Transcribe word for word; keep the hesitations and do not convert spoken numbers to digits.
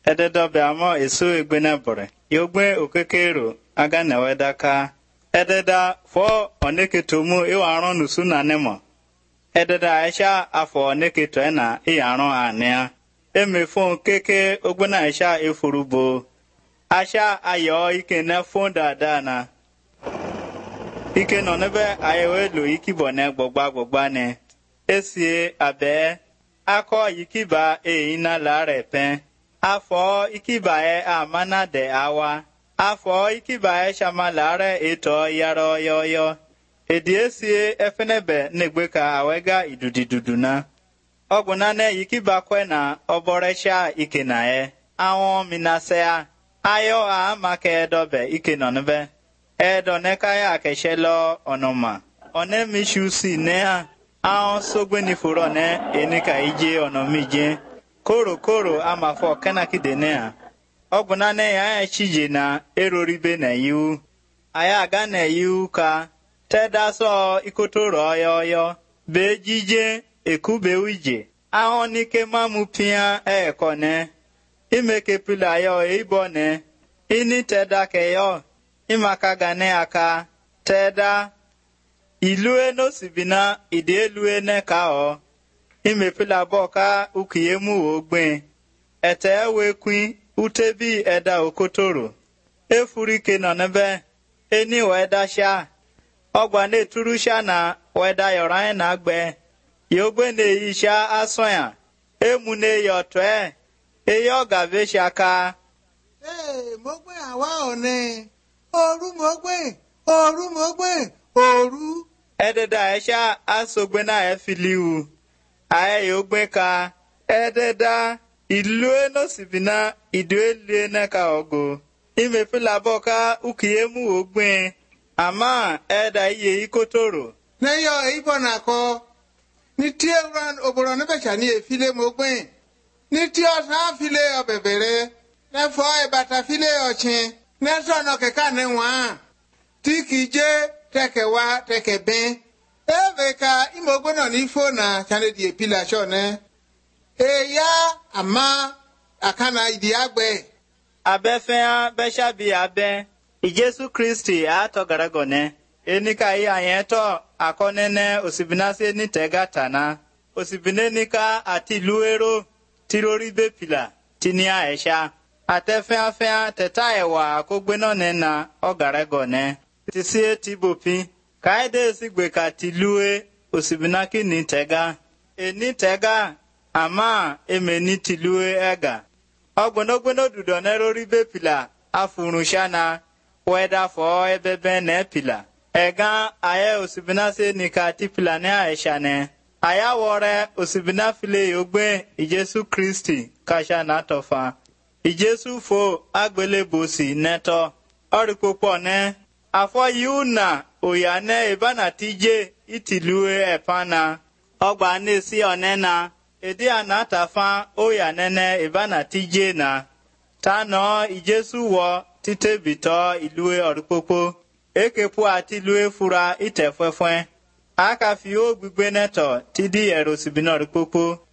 ededobe amo esu egbene bore yogbe okekero aga na wedaka ededa fo oneketomu iwaron nusu na nemo ededa aisha afọ oneketo na iyaron ania emefon keke ogbena aisha efurubo asha ayo ike na fon dada na ike no nebe ayewe lo ikibo na gbogba gbogba ne esie abe akọ ikiba e ina lare pen afọ ikiba e amana de awa afọ ikiba e shamalare eto yaro yoyo edi esie efenebe negbeka awega idudiduduna ogbuna ne ikiba kwe na oboresha ike na e awon minasea ayo a make edobe ike no nebe edo neka ya keshelo onoma one mishusi ne a awon sogbeni furo ne enika ije onomije koro koro amafo kenakide ne a ogbuna ne ya chije na eroribe na yu aya aga na yu ka teda so ikotoro yoyo be jije ekube wije awon nike mamu pia e kone imeke pila yo ibone ini teda ke yo imaka gane aka teda ilue no sibina ide elue ne ka o imepila boka ukiyemu ogben ete ewe kwin utebi eda okotoro efurike no nebe eni weda sha ogba na eturu sha na weda yoran na agbe yogbe na isha asoya emu ne yotwe eyo gabe shaka eh mogbe awa one oru mogbe oru mogbe oru ededa esha asogbe na efiliu aye yogbe ka ededa ilu eno sibina iduele na ka ogo imefila boka ukiyemu ogben ama eda iye ikotoro ne yo ibo na ko ni tie ran oboro ne becha ni efile mogben ni tie osan file obebere ne fo e bata file ochin ne so no ke ka ne wa tikije tekewa tekebe ebe ka imogbe no ni fo na chane di epila sho ne eya ama akana idi agbe abefea besha bi abe Ijesu Kristi ato garagone enika iya yeto akonene osibinase ni tegatana osibine nika ati luero tiroribe pila tinia esha atefea fea teta ewa akogbeno nena ogaragone tisie tibopi kaide sigbe ka tilue osibinaki ni tega eni tega ama emeni tilue ega ogbonogbeno dudone roribe pila afurunshana weda fo ebebe ne pila ega aye osibina se nikati pila ne aishane aya wore osibina file yogbe Ijesu Kristi kasha na tofa Ijesu fo agbelebosi neto oripopo ne afo yuna oyane ibana tije itilue epana ogba nesi onena edi anatafa oyanene ibana tije na tano Ijesu wo titebito ilue oripopo ekepu ati ilue fura itefefwe aka fi o gbigbe neto tidi erosibina oripopo